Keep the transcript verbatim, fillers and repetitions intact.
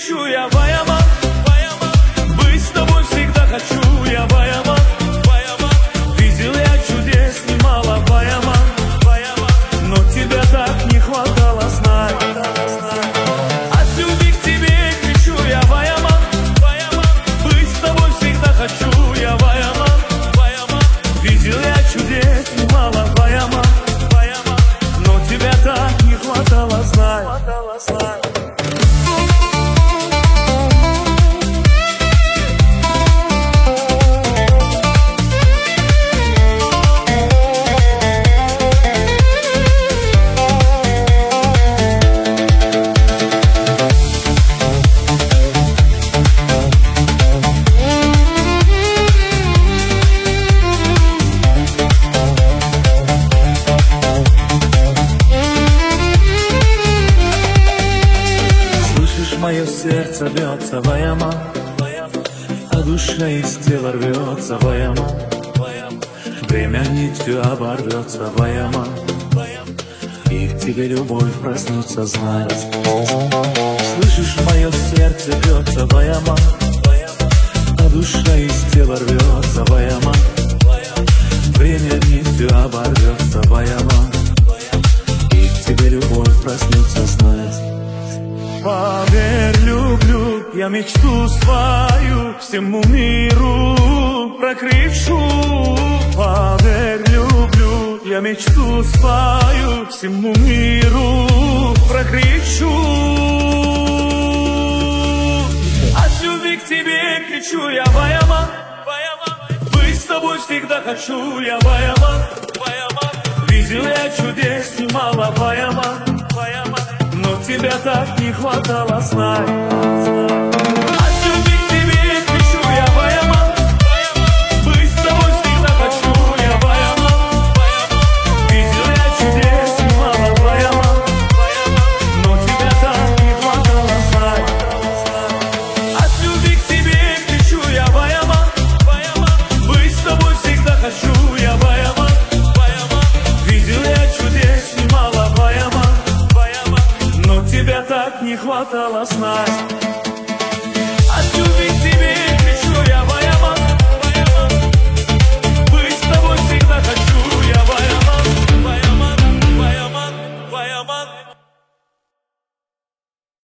кричу я: Ваяман, Ваяман, быть с тобой всегда хочу я: Ваяман, Ваяман, видел я чудес немало, Ваяман, Ваяман, но тебя так не хватало знать. От любви к тебе кричу я: Ваяман, Ваяман, быть с тобой всегда хочу я: Ваяман, Ваяман, видел я чудес немало, Ваяман, Ваяман, но тебя так не хватало знать. Мое сердце бьется, Ваяман, а душа из тела рвется, Ваяман, время нитью оборвется, Ваяман, и к тебе любовь проснется, знай. Слышишь, мое сердце бьется, Ваяман, а душа из тела рвется, Ваяман, время нитью оборвется, Ваяман, и к тебе любовь проснется, знай. Поверь, люблю я мечту свою, всему миру прокричу. Поверь, люблю я мечту свою, всему миру прокричу. От любви к тебе кричу я: Ваяман, Ваяман, быть с тобой всегда хочу я: Ваяман, Ваяман, видел я чудес немало, Ваяман, Ваяман, но тебя так не хватало знать. От любви к тебе кричу я: Ваяман, Ваяман, быть с тобой всегда хочу я: Ваяман, Ваяман, видел я чудес немало, Ваяман, Ваяман, но тебя так не хватало знать. От любви к тебе кричу я: Ваяман, Ваяман, быть с тобой всегда хочу я: Ваяман, Ваяман, видел я чудес немало, Ваяман, тебя так не хватало знать.